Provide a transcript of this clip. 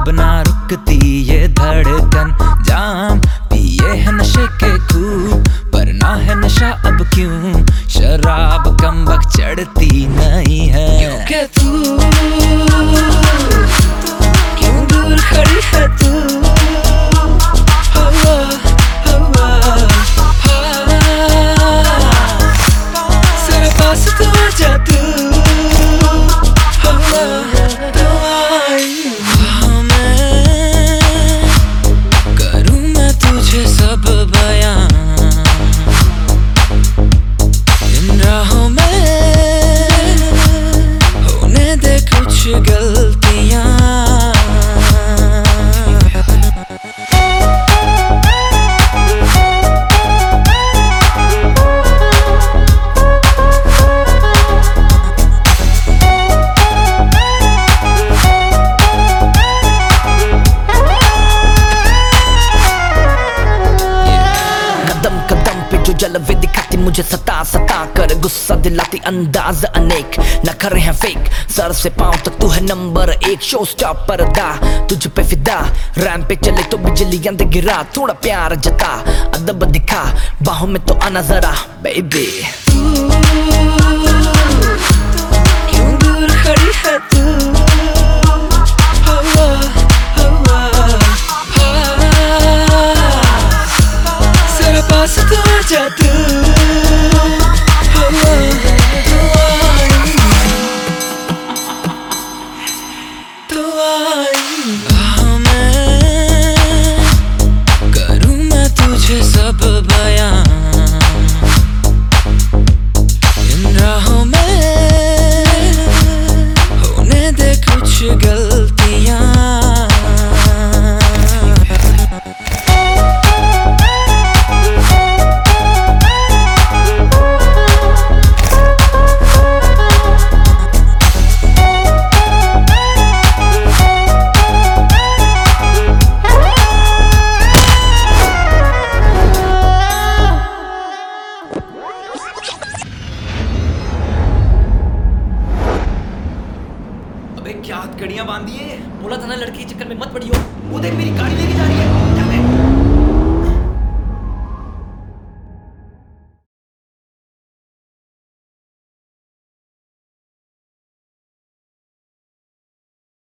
ना रुकती ये धड़कन, जाम पिए है नशे के खूब पर ना है नशा अब क्यों, शराब कम वक्त चढ़ती नहीं है। क्योंकि तू क्यों दूर खड़ी है तू, हवा हवा जरा पास तो आ जा तू, हवा तो आई। करूँ मैं तुझे सब बयां, इन राहों में होने दे कुछ गलतियां। जलवे दिखाती मुझे सता सता कर, गुस्सा दिलाती अंदाज अनेक, न करे हैं फेक सर से पांव तक तू है नंबर एक, शो स्टॉप पर्दा तुझ पे फिदा, रैम पे चले तो बिजलियां दे गिरा, थोड़ा प्यार जता अदब दिखा, बाहों में तो आना जरा बेबी। क्यों दूर खड़ी है तू, हवा हवा जरा पास तो आ जा तू, हवा तो आई। करूँ मैं तुझे सब बयां, इन राहों में होने दे कुछ गलतियां। अबे क्या हथकड़ियां बांधी है, बोला था ना लड़की के चक्कर में मत पड़ियो। वो देख मेरी गाड़ी लेके जा रही है।